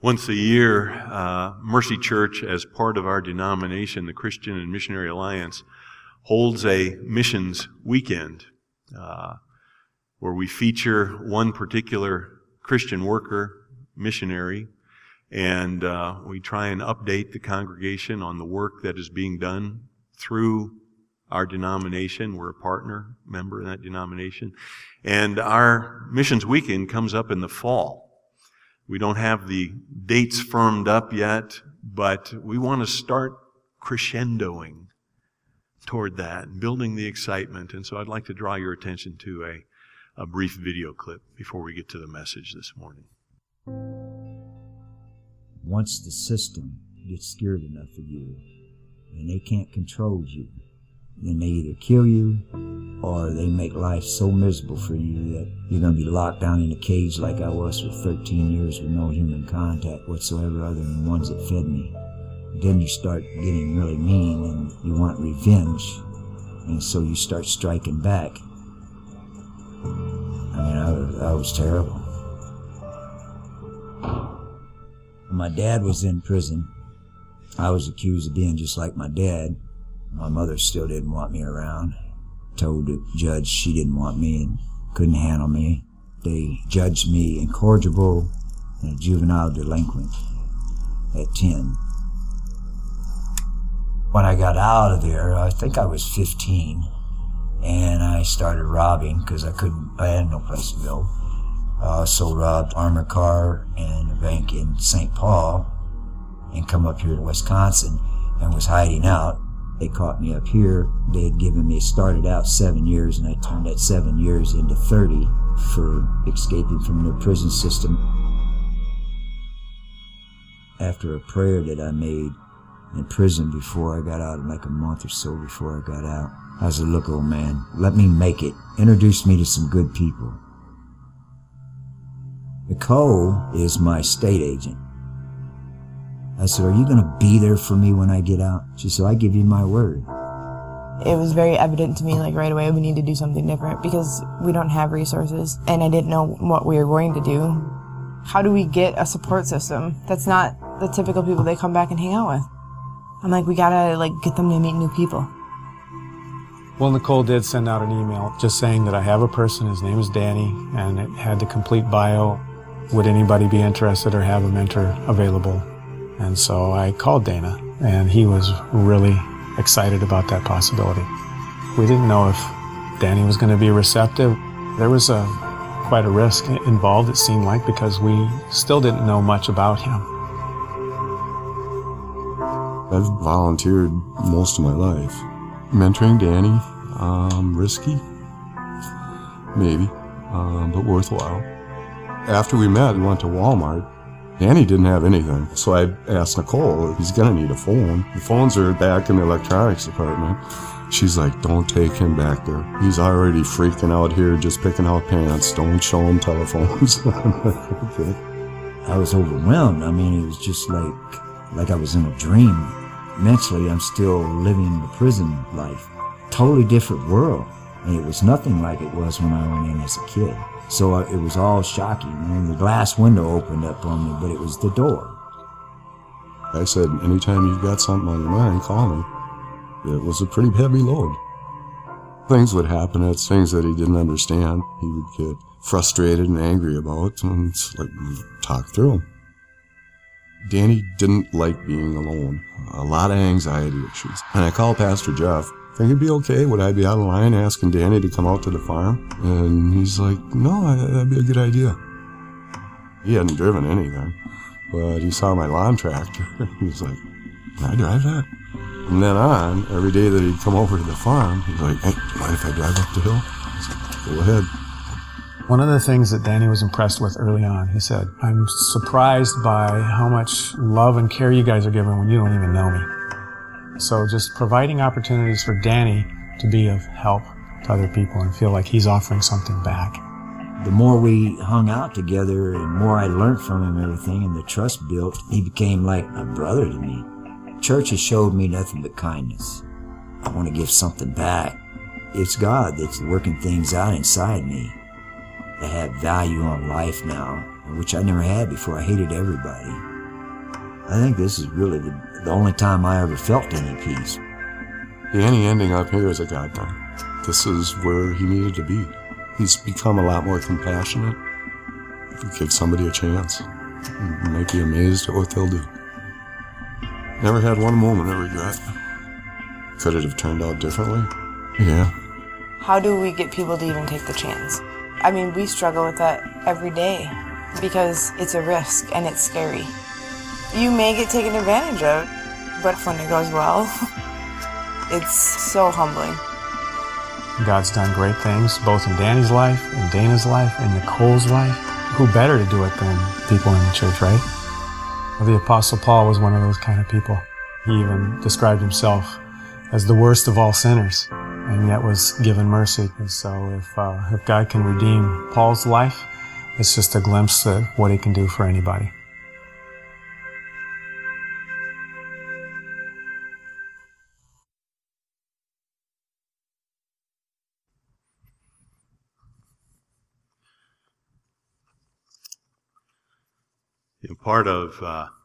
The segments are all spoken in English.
Once a year, Mercy Church, as part of our denomination, the Christian and Missionary Alliance, holds a missions weekend where we feature one particular Christian worker, missionary, and we try and update the congregation on the work that is being done through our denomination. We're a partner member in that denomination. And our missions weekend comes up in the fall. We don't have the dates firmed up yet, but we want to start crescendoing toward that, building the excitement. And so I'd like to draw your attention to a brief video clip before we get to the message this morning. Once the system gets scared enough of you and they can't control you, then they either kill you or they make life so miserable for you that you're going to be locked down in a cage like I was for 13 years with no human contact whatsoever other than the ones that fed me. Then you start getting really mean and you want revenge, and so you start striking back. I mean, I was terrible. When my dad was in prison, I was accused of being just like my dad. My mother still didn't want me around. Told the judge she didn't want me and couldn't handle me. They judged me incorrigible and a juvenile delinquent at 10. When I got out of there, I think I was 15, and I started robbing because I had no place to go. I also robbed armored car and a bank in St. Paul and come up here to Wisconsin and was hiding out. They caught me up here. They had given me, started out 7 years, and I turned that 7 years into 30 for escaping from the prison system. After a prayer that I made in prison before I got out, like a month or so before I got out, I said, look, old man, let me make it. Introduce me to some good people. Nicole is my state agent. I said, are you going to be there for me when I get out? She said, I give you my word. It was very evident to me, like right away, we need to do something different because we don't have resources and I didn't know what we were going to do. How do we get a support system that's not the typical people they come back and hang out with? I'm like, we gotta get them to meet new people. Well, Nicole did send out an email just saying that I have a person, his name is Danny, and it had the complete bio. Would anybody be interested or have a mentor available? And so I called Dana, and he was really excited about that possibility. We didn't know if Danny was going to be receptive. There was quite a risk involved, it seemed like, because we still didn't know much about him. I've volunteered most of my life. Mentoring Danny, risky, maybe, but worthwhile. After we met, we went to Walmart. Danny didn't have anything, so I asked Nicole, he's gonna need a phone. The phones are back in the electronics department. She's like, don't take him back there. He's already freaking out here, just picking out pants. Don't show him telephones. I'm like, okay. I was overwhelmed. I mean, it was just like I was in a dream. Mentally, I'm still living the prison life. Totally different world. And it was nothing like it was when I went in as a kid. So it was all shocking. And the glass window opened up on me, but it was the door. I said, anytime you've got something on your mind, call me. It was a pretty heavy load. Things would happen, it's things that he didn't understand. He would get frustrated and angry about, and it's like, talk through them. Danny didn't like being alone. A lot of anxiety issues. And I called Pastor Jeff. Think it'd be okay? Would I be out of line asking Danny to come out to the farm? And he's like, no, that'd be a good idea. He hadn't driven anything, but he saw my lawn tractor. He was like, can I drive that? From then on, every day that he'd come over to the farm, he's like, hey, do you mind if I drive up the hill? I said, go ahead. One of the things that Danny was impressed with early on, he said, I'm surprised by how much love and care you guys are giving when you don't even know me. So just providing opportunities for Danny to be of help to other people and feel like he's offering something back. The more we hung out together and more I learned from him and everything and the trust built, he became like a brother to me. Church has showed me nothing but kindness. I want to give something back. It's God that's working things out inside me. I have value on life now. which I never had before. I hated everybody. I think this is really the only time I ever felt any peace. Danny ending up here as a God thing. This is where he needed to be. He's become a lot more compassionate. If you give somebody a chance, you might be amazed at what they'll do. Never had one moment of regret. Could it have turned out differently? Yeah. How do we get people to even take the chance? I mean, we struggle with that every day because it's a risk and it's scary. You may get taken advantage of, but when it goes well, it's so humbling. God's done great things, both in Danny's life, in Dana's life, in Nicole's life. Who better to do it than people in the church, right? Well, the Apostle Paul was one of those kind of people. He even described himself as the worst of all sinners, and yet was given mercy. And so if God can redeem Paul's life, it's just a glimpse of what he can do for anybody. Part of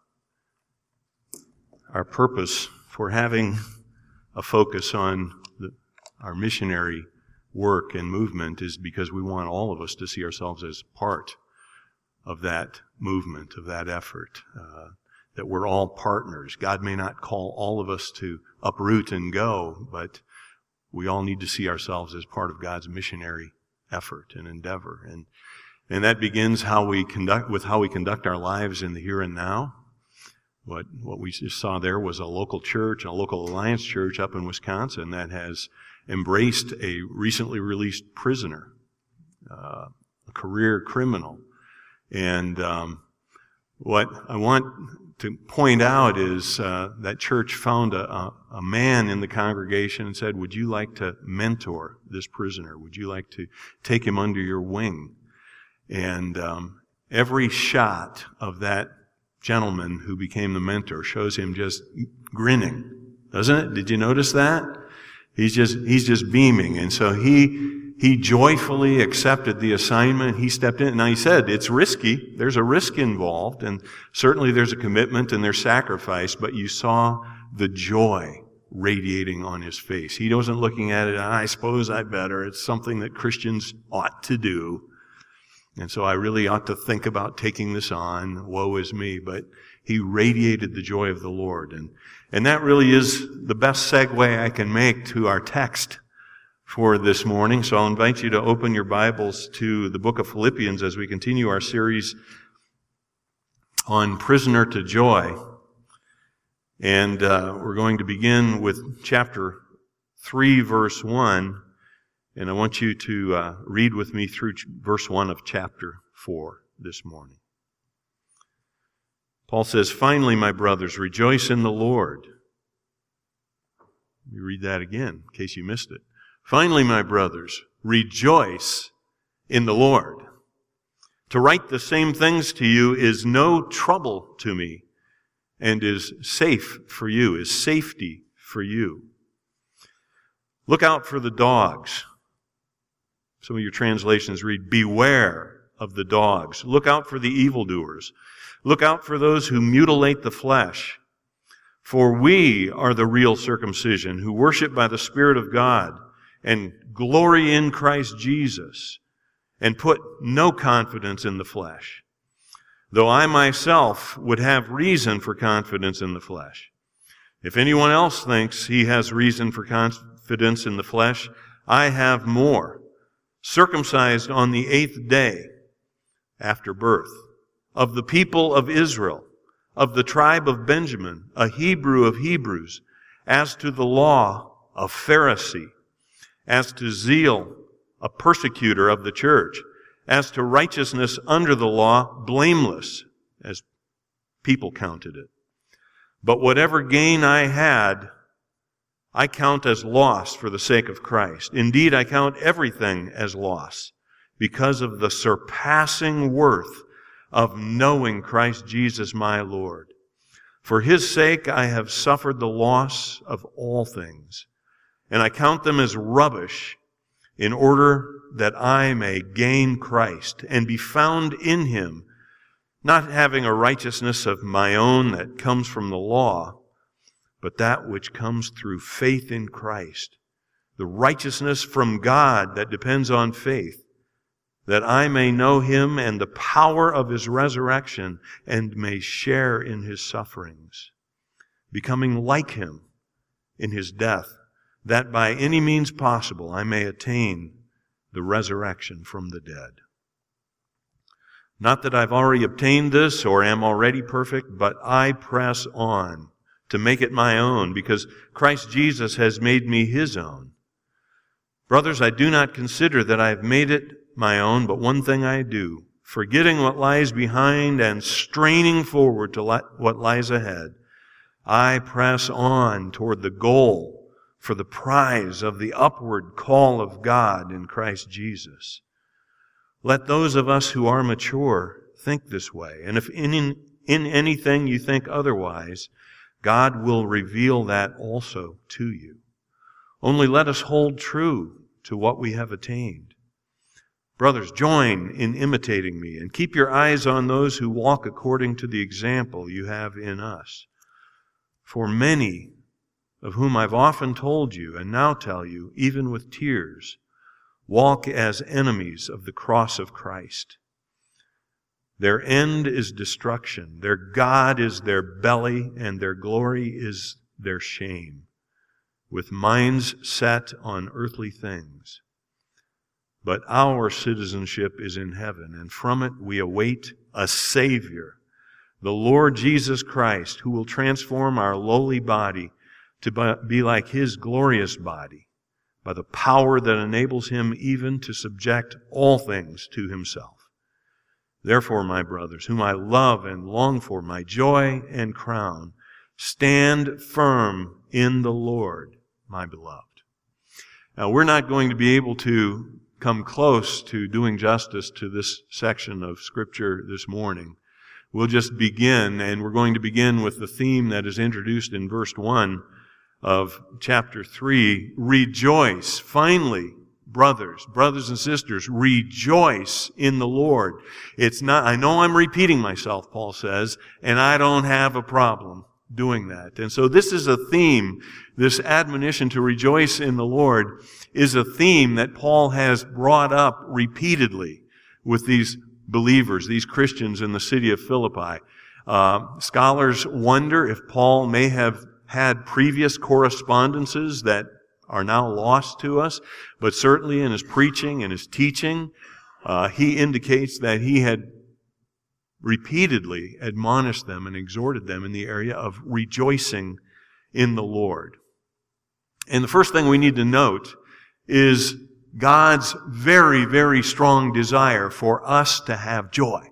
our purpose for having a focus on our missionary work and movement is because we want all of us to see ourselves as part of that movement, of that effort, that we're all partners. God may not call all of us to uproot and go, but we all need to see ourselves as part of God's missionary effort and endeavor. And that begins how we conduct our lives in the here and now. What we just saw there was a local church, a local Alliance church up in Wisconsin that has embraced a recently released prisoner, a career criminal. And what I want to point out is that church found a man in the congregation and said, "Would you like to mentor this prisoner? Would you like to take him under your wing?" And every shot of that gentleman who became the mentor shows him just grinning, doesn't it? Did you notice that? He's just beaming. And so he joyfully accepted the assignment. He stepped in. Now he said, it's risky. There's a risk involved, and certainly there's a commitment and there's sacrifice, but you saw the joy radiating on his face. He wasn't looking at it, I suppose I better. It's something that Christians ought to do. And so I really ought to think about taking this on. Woe is me. But he radiated the joy of the Lord. And that really is the best segue I can make to our text for this morning. So I'll invite you to open your Bibles to the book of Philippians as we continue our series on Prisoner to Joy. And we're going to begin with chapter 3, verse 1. And I want you to read with me through verse 1 of chapter 4 this morning. Paul says, "Finally, my brothers, rejoice in the Lord." Let me read that again, in case you missed it. "Finally, my brothers, rejoice in the Lord. To write the same things to you is no trouble to me, and is safe for you, is safety for you. Look out for the dogs." Some of your translations read, "Beware of the dogs. Look out for the evildoers. Look out for those who mutilate the flesh. For we are the real circumcision, who worship by the Spirit of God, and glory in Christ Jesus, and put no confidence in the flesh. Though I myself would have reason for confidence in the flesh. If anyone else thinks he has reason for confidence in the flesh, I have more. Circumcised on the 8th day after birth, of the people of Israel, of the tribe of Benjamin, a Hebrew of Hebrews, as to the law, a Pharisee, as to zeal, a persecutor of the church, as to righteousness under the law, blameless, as people counted it. But whatever gain I had, I count as loss for the sake of Christ. Indeed, I count everything as loss because of the surpassing worth of knowing Christ Jesus my Lord. For His sake I have suffered the loss of all things, and I count them as rubbish in order that I may gain Christ and be found in Him, not having a righteousness of my own that comes from the law, but that which comes through faith in Christ, the righteousness from God that depends on faith, that I may know Him and the power of His resurrection and may share in His sufferings, becoming like Him in His death, that by any means possible I may attain the resurrection from the dead. Not that I've already obtained this or am already perfect, but I press on to make it my own, because Christ Jesus has made me His own. Brothers, I do not consider that I have made it my own, but one thing I do, forgetting what lies behind and straining forward to what lies ahead, I press on toward the goal for the prize of the upward call of God in Christ Jesus. Let those of us who are mature think this way, and if in anything you think otherwise, God will reveal that also to you. Only let us hold true to what we have attained. Brothers, join in imitating me, and keep your eyes on those who walk according to the example you have in us. For many, of whom I've often told you, and now tell you, even with tears, walk as enemies of the cross of Christ. Their end is destruction. Their God is their belly, and their glory is their shame, with minds set on earthly things. But our citizenship is in heaven, and from it we await a Savior, the Lord Jesus Christ, who will transform our lowly body to be like His glorious body, by the power that enables Him even to subject all things to Himself. Therefore, my brothers, whom I love and long for, my joy and crown, stand firm in the Lord, my beloved. Now, we're not going to be able to come close to doing justice to this section of Scripture this morning. We'll just begin, and we're going to begin with the theme that is introduced in verse 1 of chapter 3. Rejoice. Finally, brothers and sisters, rejoice in the Lord. It's not, I know I'm repeating myself, Paul says, and I don't have a problem doing that. And so this is a theme, this admonition to rejoice in the Lord is a theme that Paul has brought up repeatedly with these believers, these Christians in the city of Philippi. Scholars wonder if Paul may have had previous correspondences that are now lost to us, but certainly in his preaching and his teaching, he indicates that he had repeatedly admonished them and exhorted them in the area of rejoicing in the Lord. And the first thing we need to note is God's very, very strong desire for us to have joy.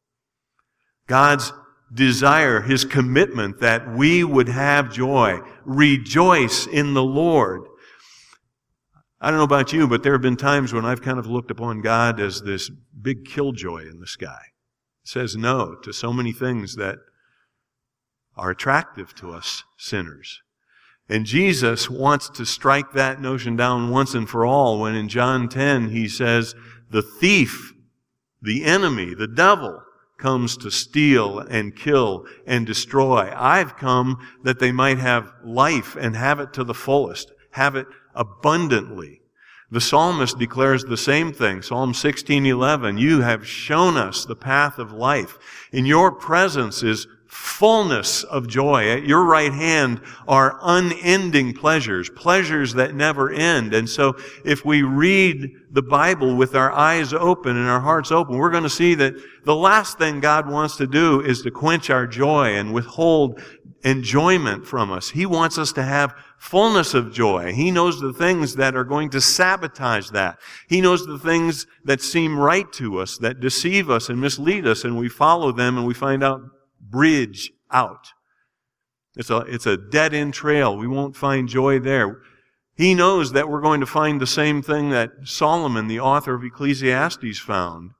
God's desire, His commitment that we would have joy. Rejoice in the Lord. I don't know about you, but there have been times when I've kind of looked upon God as this big killjoy in the sky. It says no to so many things that are attractive to us sinners. And Jesus wants to strike that notion down once and for all when in John 10 He says, the thief, the enemy, the devil, comes to steal and kill and destroy. I've come that they might have life and have it to the fullest, have it abundantly. The psalmist declares the same thing. Psalm 16:11, you have shown us the path of life. In your presence is fullness of joy. At your right hand are unending pleasures, pleasures that never end. And so if we read the Bible with our eyes open and our hearts open, we're going to see that the last thing God wants to do is to quench our joy and withhold enjoyment from us. He wants us to have fullness of joy. He knows the things that are going to sabotage that. He knows the things that seem right to us, that deceive us and mislead us, and we follow them and we find out bridge out. It's a dead-end trail. We won't find joy there. He knows that we're going to find the same thing that Solomon, the author of Ecclesiastes, found.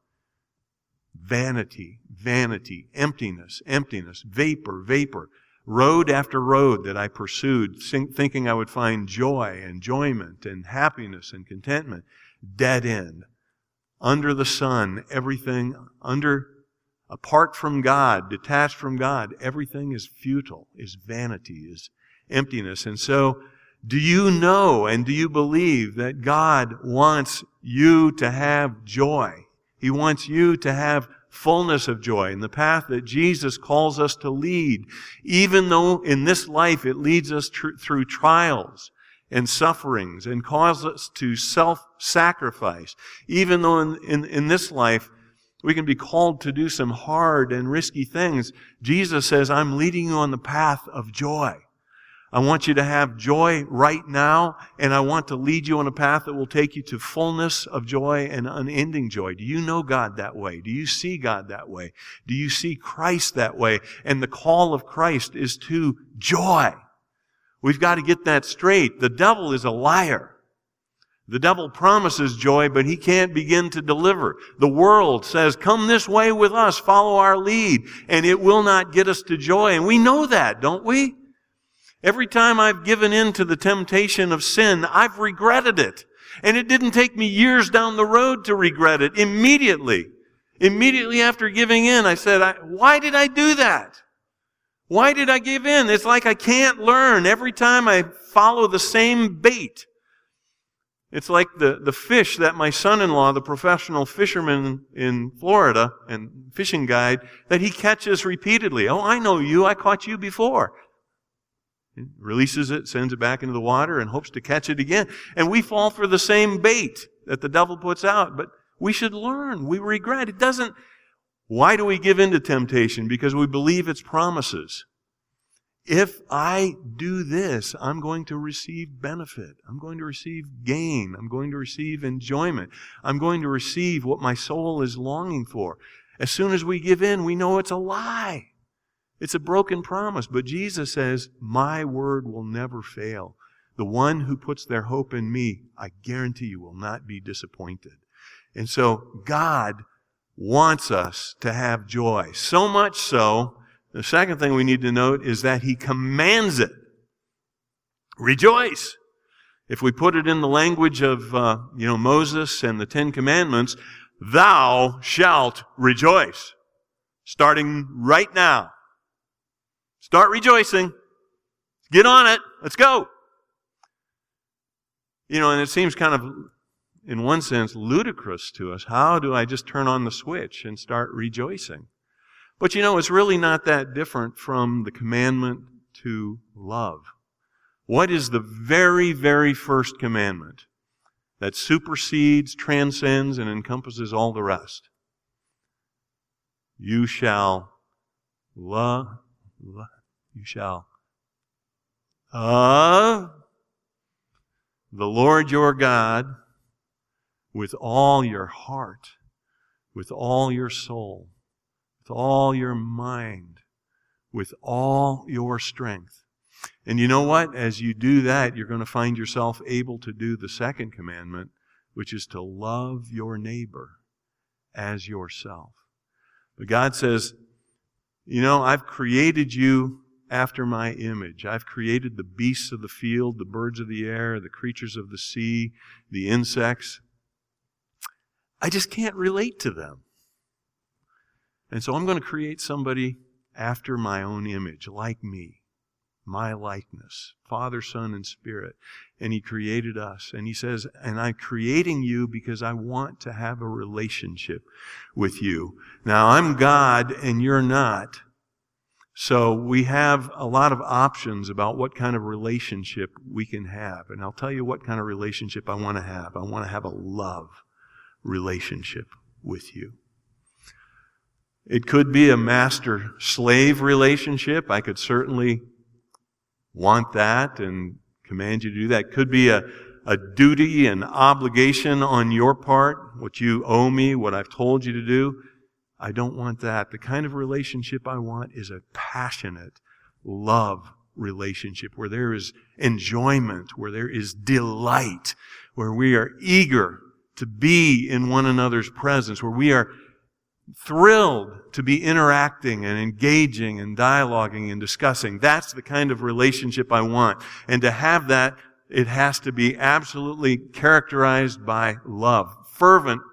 Vanity, vanity, emptiness, emptiness, vapor, vapor. Road after road that I pursued, thinking I would find joy, enjoyment, and happiness and contentment. Dead end. Under the sun, everything under apart from God, detached from God, everything is futile, is vanity, is emptiness. And so, do you know and do you believe that God wants you to have joy? He wants you to have fullness of joy in the path that Jesus calls us to lead, even though in this life it leads us through trials and sufferings and causes us to self-sacrifice. Even though in this life we can be called to do some hard and risky things, Jesus says, I'm leading you on the path of joy. I want you to have joy right now, and I want to lead you on a path that will take you to fullness of joy and unending joy. Do you know God that way? Do you see God that way? Do you see Christ that way? And the call of Christ is to joy. We've got to get that straight. The devil is a liar. The devil promises joy, but he can't begin to deliver. The world says, come this way with us, follow our lead, and it will not get us to joy. And we know that, don't we? Every time I've given in to the temptation of sin, I've regretted it. And it didn't take me years down the road to regret it. Immediately after giving in, I said, why did I do that? Why did I give in? It's like I can't learn. Every time I follow the same bait. It's like the fish that my son-in-law, the professional fisherman in Florida and fishing guide, that he catches repeatedly. Oh, I know you. I caught you before. He releases it, sends it back into the water, and hopes to catch it again. And we fall for the same bait that the devil puts out. But we should learn. We regret. It doesn't. Why do we give in to temptation? Because we believe its promises. If I do this, I'm going to receive benefit. I'm going to receive gain. I'm going to receive enjoyment. I'm going to receive what my soul is longing for. As soon as we give in, we know it's a lie. It's a broken promise. But Jesus says, my word will never fail. The one who puts their hope in me, I guarantee you, will not be disappointed. And so God wants us to have joy. So much so, the second thing we need to note is that He commands it. Rejoice. If we put it in the language of Moses and the Ten Commandments, thou shalt rejoice. Starting right now. Start rejoicing. Get on it. Let's go. And it seems kind of, in one sense, ludicrous to us. How do I just turn on the switch and start rejoicing? But it's really not that different from the commandment to love. What is the very, very first commandment that supersedes, transcends, and encompasses all the rest? You shall love. You shall love the Lord your God with all your heart, with all your soul, with all your mind, with all your strength. And you know what? As you do that, you're going to find yourself able to do the second commandment, which is to love your neighbor as yourself. But God says, I've created you after my image. I've created the beasts of the field, the birds of the air, the creatures of the sea, the insects. I just can't relate to them. And so I'm going to create somebody after my own image, like me, my likeness, Father, Son, and Spirit. And He created us. And He says, and I'm creating you because I want to have a relationship with you. Now, I'm God and you're not. So we have a lot of options about what kind of relationship we can have. And I'll tell you what kind of relationship I want to have. I want to have a love relationship with you. It could be a master-slave relationship. I could certainly want that and command you to do that. It could be a duty, an obligation on your part, what you owe me, what I've told you to do. I don't want that. The kind of relationship I want is a passionate love relationship where there is enjoyment, where there is delight, where we are eager to be in one another's presence, where we are thrilled to be interacting and engaging and dialoguing and discussing. That's the kind of relationship I want. And to have that, it has to be absolutely characterized by love. Fervent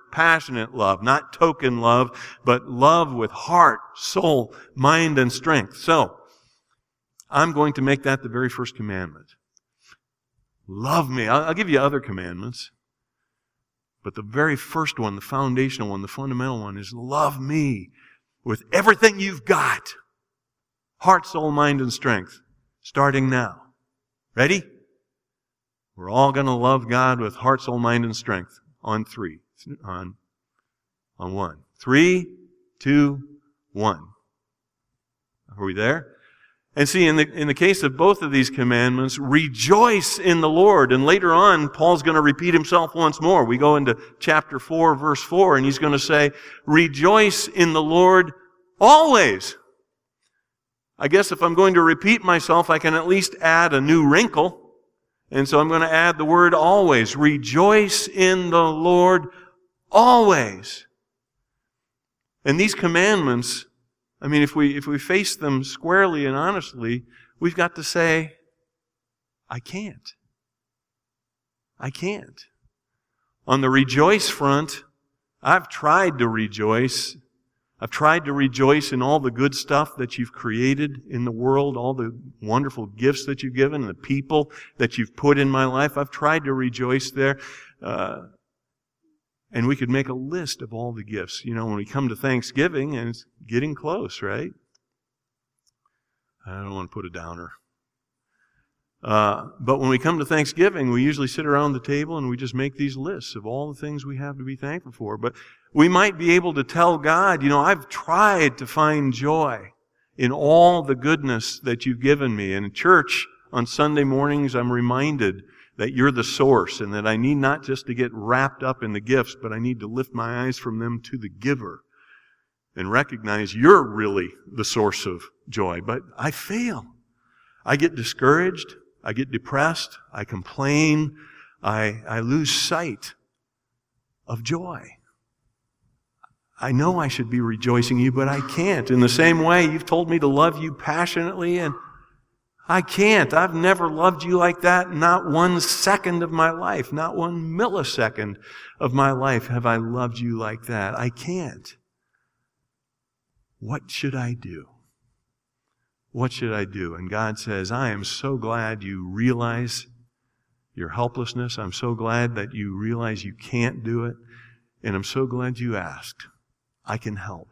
passionate love, not token love, but love with heart, soul, mind, and strength. So, I'm going to make that the very first commandment. Love me. I'll give you other commandments. But the very first one, the foundational one, the fundamental one is love me with everything you've got. Heart, soul, mind, and strength. Starting now. Ready? We're all going to love God with heart, soul, mind, and strength. On three. On one. 3, 2, 1. Are we there? And see, in the case of both of these commandments, rejoice in the Lord. And later on, Paul's going to repeat himself once more. We go into chapter 4, verse 4, and he's going to say, rejoice in the Lord always. I guess if I'm going to repeat myself, I can at least add a new wrinkle. And so I'm going to add the word always. Rejoice in the Lord always. And these commandments, I mean, if we face them squarely and honestly, we've got to say, I can't. I can't. On the rejoice front, I've tried to rejoice. I've tried to rejoice in all the good stuff that you've created in the world, all the wonderful gifts that you've given, the people that you've put in my life. I've tried to rejoice there. And we could make a list of all the gifts. You know, when we come to Thanksgiving, and it's getting close, right? I don't want to put a downer. But when we come to Thanksgiving, we usually sit around the table and we just make these lists of all the things we have to be thankful for. But we might be able to tell God, you know, I've tried to find joy in all the goodness that you've given me. And in church, on Sunday mornings, I'm reminded that you're the source and that I need not just to get wrapped up in the gifts, but I need to lift my eyes from them to the giver and recognize you're really the source of joy. But I fail. I get discouraged. I get depressed. I complain. I lose sight of joy. I know I should be rejoicing you, but I can't. In the same way, you've told me to love you passionately, and I can't. I've never loved you like that. Not 1 second of my life, not 1 millisecond of my life have I loved you like that. I can't. What should I do? What should I do? And God says, I am so glad you realize your helplessness. I'm so glad that you realize you can't do it. And I'm so glad you asked. I can help.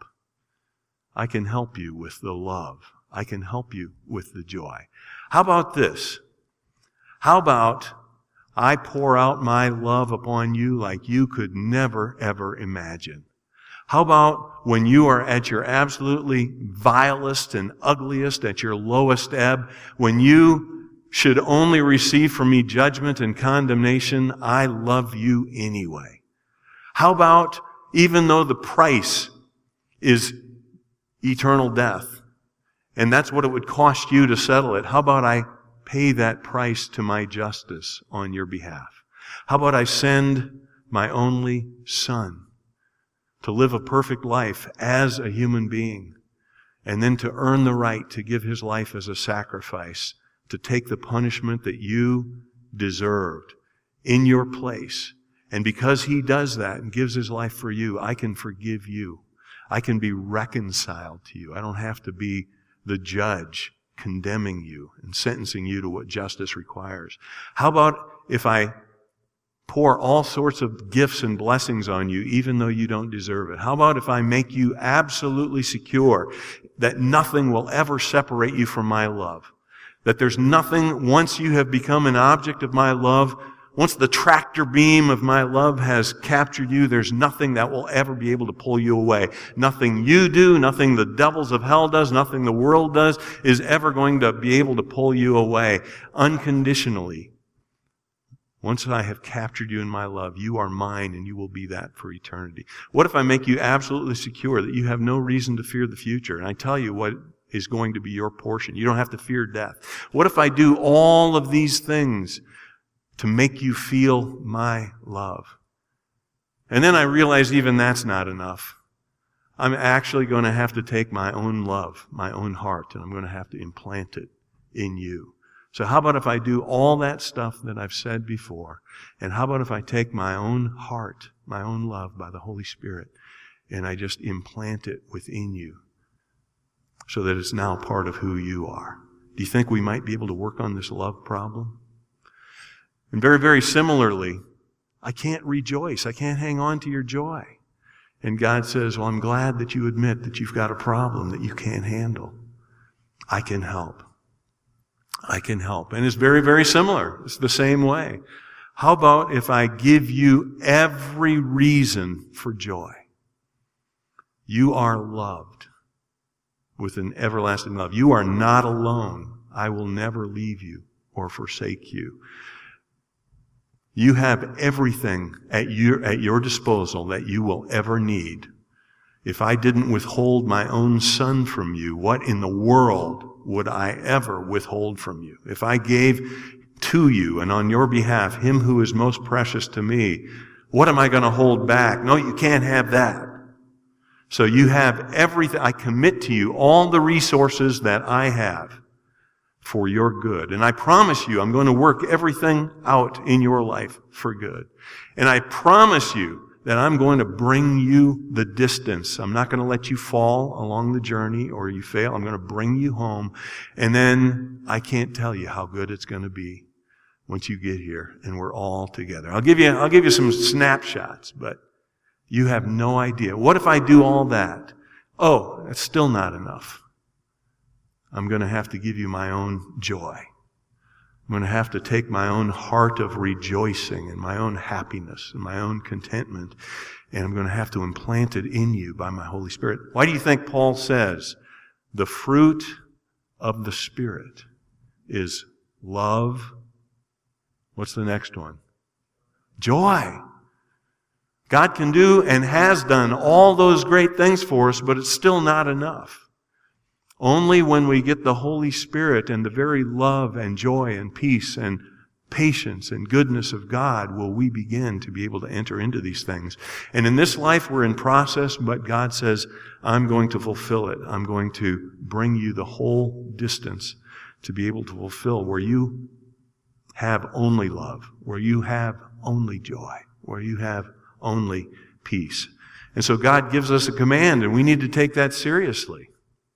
I can help you with the love. I can help you with the joy. How about this? How about I pour out my love upon you like you could never, ever imagine? How about when you are at your absolutely vilest and ugliest, at your lowest ebb, when you should only receive from me judgment and condemnation, I love you anyway? How about even though the price is eternal death, and that's what it would cost you to settle it, how about I pay that price to my justice on your behalf? How about I send my only Son to live a perfect life as a human being, and then to earn the right to give His life as a sacrifice, to take the punishment that you deserved in your place. And because He does that and gives His life for you, I can forgive you. I can be reconciled to you. I don't have to be the judge condemning you and sentencing you to what justice requires. How about if I pour all sorts of gifts and blessings on you even though you don't deserve it? How about if I make you absolutely secure that nothing will ever separate you from my love? That there's nothing, once you have become an object of my love, once the tractor beam of my love has captured you, there's nothing that will ever be able to pull you away. Nothing you do, nothing the devils of hell does, nothing the world does is ever going to be able to pull you away unconditionally. Once I have captured you in my love, you are mine and you will be that for eternity. What if I make you absolutely secure that you have no reason to fear the future? And I tell you what is going to be your portion. You don't have to fear death. What if I do all of these things to make you feel my love? And then I realize even that's not enough. I'm actually going to have to take my own love, my own heart, and I'm going to have to implant it in you. So how about if I do all that stuff that I've said before? And how about if I take my own heart, my own love by the Holy Spirit, and I just implant it within you so that it's now part of who you are. Do you think we might be able to work on this love problem? And very, very similarly, I can't rejoice. I can't hang on to your joy. And God says, well, I'm glad that you admit that you've got a problem that you can't handle. I can help. I can help. And it's very, very similar. It's the same way. How about if I give you every reason for joy? You are loved with an everlasting love. You are not alone. I will never leave you or forsake you. You have everything at your disposal that you will ever need. If I didn't withhold my own Son from you, what in the world would I ever withhold from you? If I gave to you and on your behalf Him who is most precious to me, what am I going to hold back? No, you can't have that. So you have everything. I commit to you all the resources that I have for your good. And I promise you, I'm going to work everything out in your life for good. And I promise you that I'm going to bring you the distance. I'm not going to let you fall along the journey or you fail. I'm going to bring you home. And then I can't tell you how good it's going to be once you get here and we're all together. I'll give you some snapshots, but you have no idea. What if I do all that? Oh, that's still not enough. I'm going to have to give you my own joy. I'm going to have to take my own heart of rejoicing and my own happiness and my own contentment, and I'm going to have to implant it in you by my Holy Spirit. Why do you think Paul says the fruit of the Spirit is love? What's the next one? Joy. God can do and has done all those great things for us, but it's still not enough. Only when we get the Holy Spirit and the very love and joy and peace and patience and goodness of God will we begin to be able to enter into these things. And in this life we're in process, but God says, I'm going to fulfill it. I'm going to bring you the whole distance to be able to fulfill where you have only love, where you have only joy, where you have only peace. And so God gives us a command, and we need to take that seriously.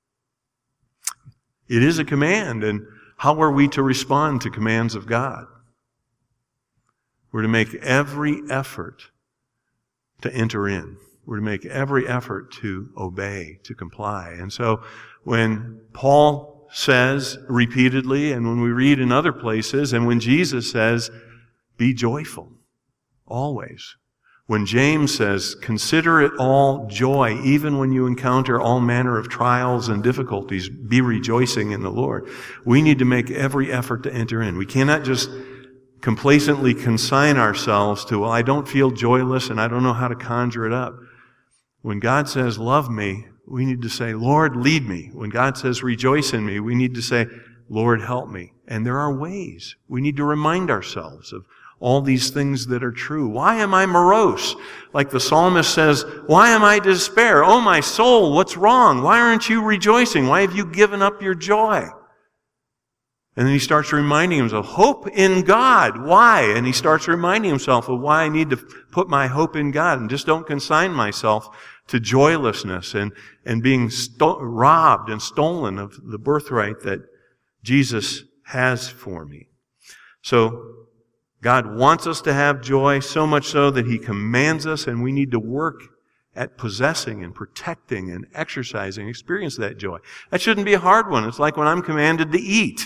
It is a command, and how are we to respond to commands of God? We're to make every effort to enter in. We're to make every effort to obey, to comply. And so when Paul says repeatedly, and when we read in other places, and when Jesus says, be joyful, always. When James says, consider it all joy, even when you encounter all manner of trials and difficulties, be rejoicing in the Lord. We need to make every effort to enter in. We cannot just complacently consign ourselves to, well, I don't feel joyless and I don't know how to conjure it up. When God says, love me, we need to say, Lord, lead me. When God says, rejoice in me, we need to say, Lord, help me. And there are ways. We need to remind ourselves of all these things that are true. Why am I morose? Like the psalmist says, why am I despair? Oh, my soul, what's wrong? Why aren't you rejoicing? Why have you given up your joy? And then he starts reminding himself, hope in God. Why? And he starts reminding himself of why I need to put my hope in God and just don't consign myself to joylessness and being robbed and stolen of the birthright that Jesus has for me. So, God wants us to have joy, so much so that He commands us, and we need to work at possessing and protecting and exercising, experience that joy. That shouldn't be a hard one. It's like when I'm commanded to eat.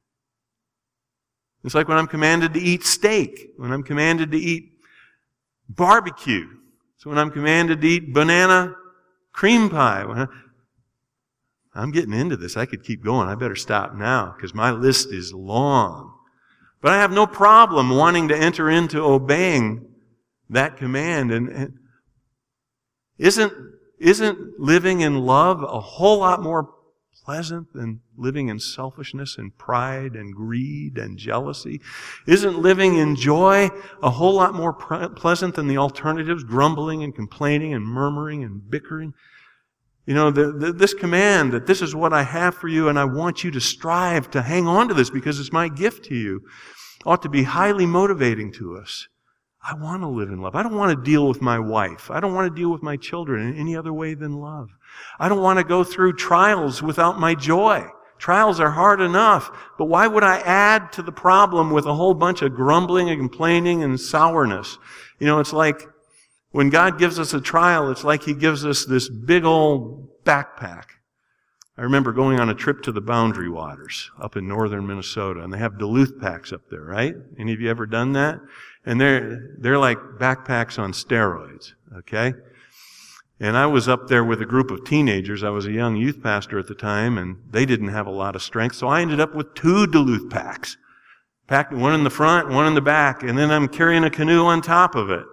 It's like when I'm commanded to eat steak, when I'm commanded to eat barbecue. So when I'm commanded to eat banana cream pie. I'm getting into this. I could keep going. I better stop now because my list is long. But I have no problem wanting to enter into obeying that command. And isn't living in love a whole lot more pleasant than living in selfishness and pride and greed and jealousy? Isn't living in joy a whole lot more pleasant than the alternatives, grumbling and complaining and murmuring and bickering? You know, this command that this is what I have for you and I want you to strive to hang on to this because it's my gift to you ought to be highly motivating to us. I want to live in love. I don't want to deal with my wife. I don't want to deal with my children in any other way than love. I don't want to go through trials without my joy. Trials are hard enough, but why would I add to the problem with a whole bunch of grumbling and complaining and sourness? It's like when God gives us a trial, it's like He gives us this big old backpack. I remember going on a trip to the Boundary Waters up in northern Minnesota, and they have Duluth packs up there, right? Any of you ever done that? And they're like backpacks on steroids, okay? And I was up there with a group of teenagers. I was a young youth pastor at the time, and they didn't have a lot of strength, so I ended up with 2 Duluth packs. Packed one in the front, one in the back, and then I'm carrying a canoe on top of it.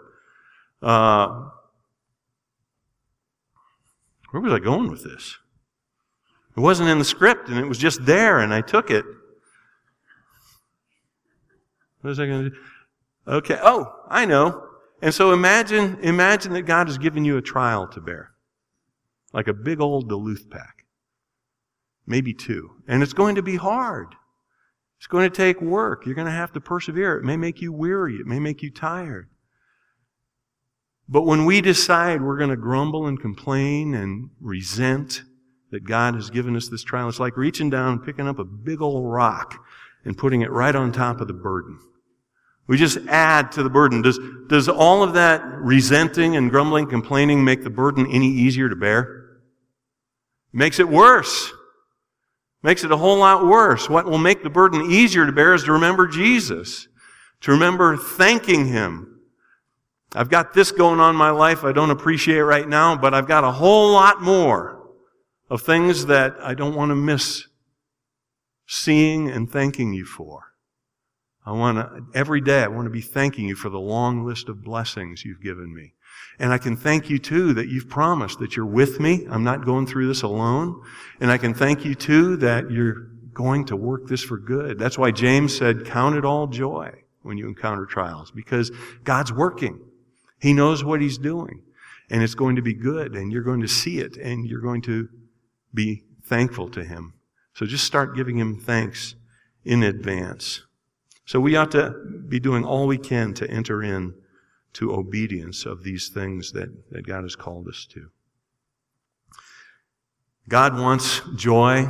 Where was I going with this? It wasn't in the script, and it was just there, and I took it. What was I going to do? Okay, I know. And so imagine that God has given you a trial to bear. Like a big old Duluth pack. Maybe 2. And it's going to be hard. It's going to take work. You're going to have to persevere. It may make you weary. It may make you tired. But when we decide we're going to grumble and complain and resent that God has given us this trial, it's like reaching down, picking up a big old rock and putting it right on top of the burden. We just add to the burden. Does all of that resenting and grumbling, complaining make the burden any easier to bear? Makes it worse. Makes it a whole lot worse. What will make the burden easier to bear is to remember Jesus. To remember thanking Him. I've got this going on in my life I don't appreciate right now, but I've got a whole lot more of things that I don't want to miss seeing and thanking You for. Every day I want to be thanking You for the long list of blessings You've given me. And I can thank You too that You've promised that You're with me. I'm not going through this alone. And I can thank You too that You're going to work this for good. That's why James said, count it all joy when you encounter trials, because God's working. He knows what He's doing. And it's going to be good, and you're going to see it, and you're going to be thankful to Him. So just start giving Him thanks in advance. So we ought to be doing all we can to enter in to obedience of these things that God has called us to. God wants joy.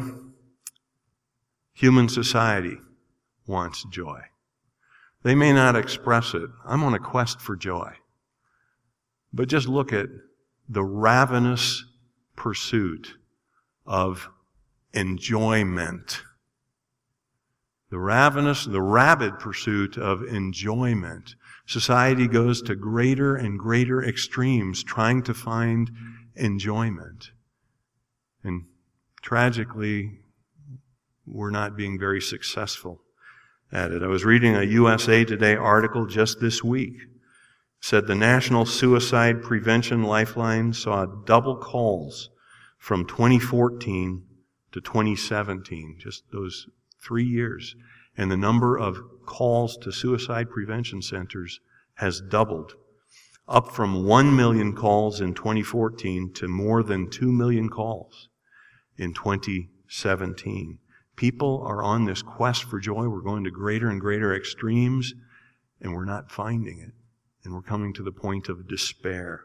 Human society wants joy. They may not express it. I'm on a quest for joy. But just look at the ravenous pursuit of enjoyment. The rabid pursuit of enjoyment. Society goes to greater and greater extremes trying to find enjoyment. And tragically, we're not being very successful at it. I was reading a USA Today article just this week. It said the National Suicide Prevention Lifeline saw double calls from 2014 to 2017, just those 3 years, and the number of calls to suicide prevention centers has doubled, up from 1 million calls in 2014 to more than 2 million calls in 2017. People are on this quest for joy. We're going to greater and greater extremes, and we're not finding it. And we're coming to the point of despair.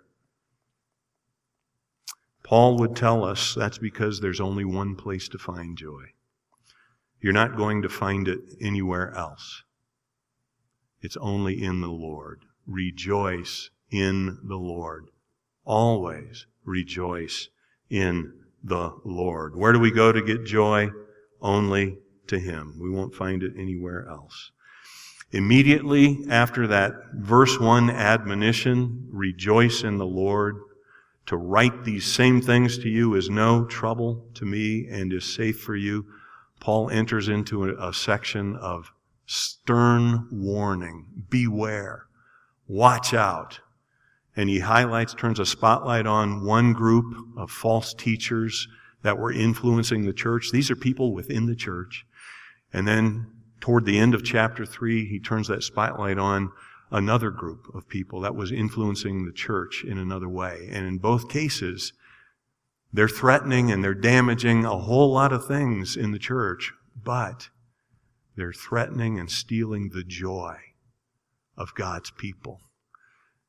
Paul would tell us that's because there's only one place to find joy. You're not going to find it anywhere else. It's only in the Lord. Rejoice in the Lord. Always rejoice in the Lord. Where do we go to get joy? Only to Him. We won't find it anywhere else. Immediately after that verse 1 admonition, rejoice in the Lord, to write these same things to you is no trouble to me and is safe for you, Paul enters into a section of stern warning. Beware. Watch out. And he turns a spotlight on one group of false teachers that were influencing the church. These are people within the church. And then toward the end of chapter 3, he turns that spotlight on another group of people that was influencing the church in another way. And in both cases, they're threatening and they're damaging a whole lot of things in the church, but they're threatening and stealing the joy of God's people.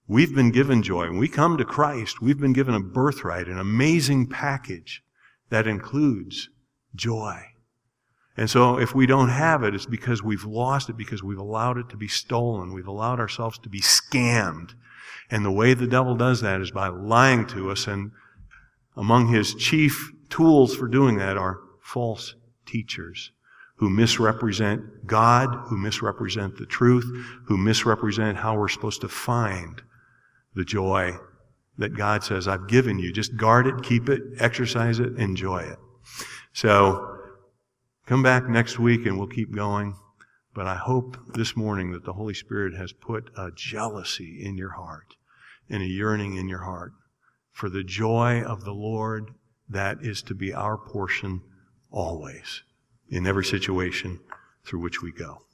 We've been given joy. When we come to Christ, we've been given a birthright, an amazing package that includes joy. And so if we don't have it, it's because we've lost it, because we've allowed it to be stolen. We've allowed ourselves to be scammed. And the way the devil does that is by lying to us. And among his chief tools for doing that are false teachers who misrepresent God, who misrepresent the truth, who misrepresent how we're supposed to find the joy that God says, I've given you. Just guard it, keep it, exercise it, enjoy it. So, come back next week and we'll keep going. But I hope this morning that the Holy Spirit has put a jealousy in your heart and a yearning in your heart for the joy of the Lord that is to be our portion always, in every situation through which we go.